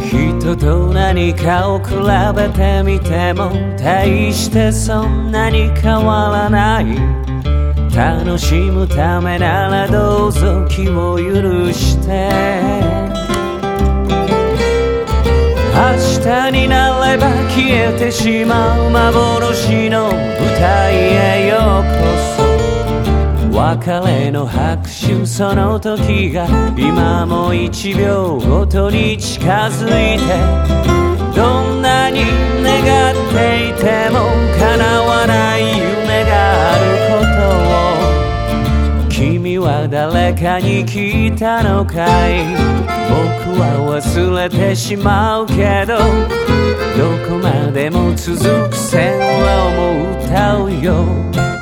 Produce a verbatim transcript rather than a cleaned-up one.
人と何かを比べてみても大してそんなに変わらない。楽しむためならどうぞ気を許して。明日になれば消えてしまう幻の舞台へようこそ。別れの拍手その時が今も一秒ごとに近づいて、どんなに願っていても叶わない夢があることを君は誰かに聞いたのかい。僕は忘れてしまうけど、どこまでも続く線路も歌うよ。